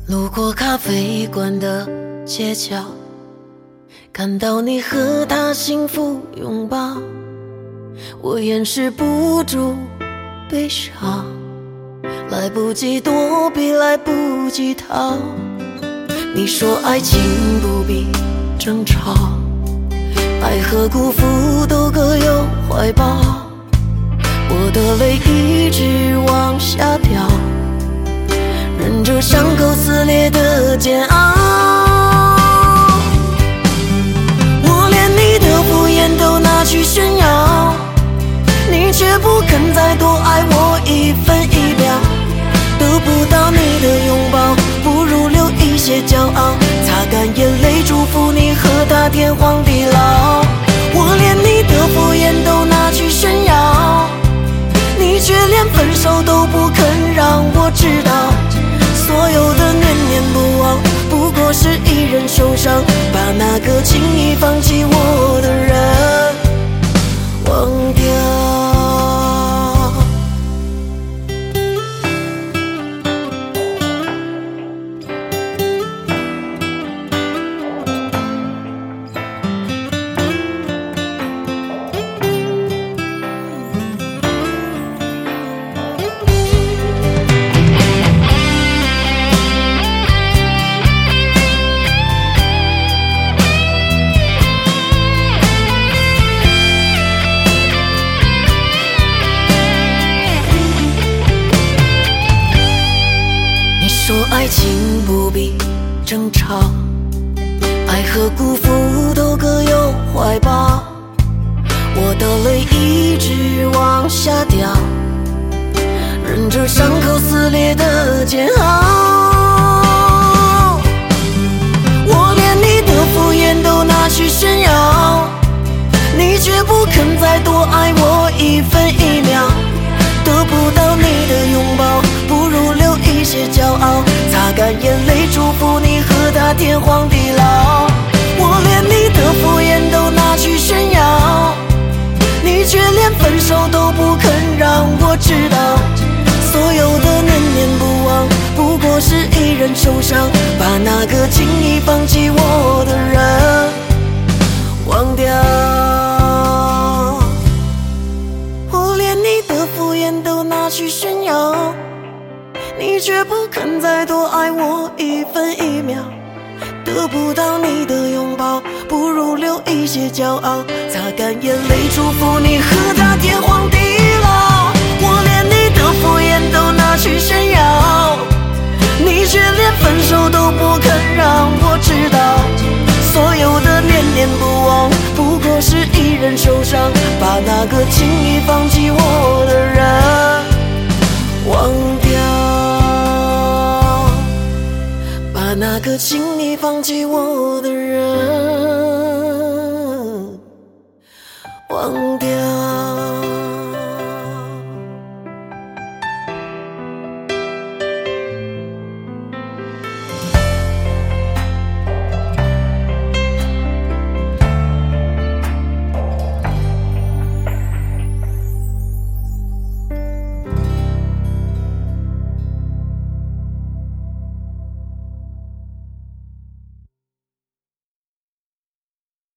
路过咖啡馆的街角，看到你和他幸福拥抱，我掩饰不住悲伤，来不及躲避，来不及逃。你说爱情不必争吵，爱和辜负都各有怀抱，我的泪一直往下掉，忍着伤口撕裂的煎熬。我连你的敷衍都拿去炫耀，你却不肯再多爱我一分一秒。得不到你的拥抱，不如留一些骄傲，擦干眼泪，祝福你和他天荒地老。我连你的敷衍都拿去炫耀，你却连分手都不肯让我知道。所有的念念不忘，不过是一人受伤，把那个轻易放弃我的人忘掉。说爱情不必争吵，爱和辜负都各有怀抱，我的泪一直往下掉，忍着伤口撕裂的煎熬。我连你的敷衍都拿去炫耀，你却不肯再多爱我一分一秒。得不到你的拥抱，不如留一些骄傲，擦干眼泪，祝福你和他天荒地老。我连你的敷衍都拿去炫耀，你却连分手都不肯让我知道。所有的念念不忘，不过是一人受伤，把那个轻易放弃我的人忘掉。都拿去炫耀，你却不肯再多爱我一分一秒。得不到你的拥抱，不如留一些骄傲，擦干眼泪，祝福你和他天荒地老。我连你的敷衍都拿去炫耀，你却连分手都不肯让我知道。所有的念念不忘，不过是一人受伤，把那个轻易放弃我的人忘掉，把那个轻易放弃我的人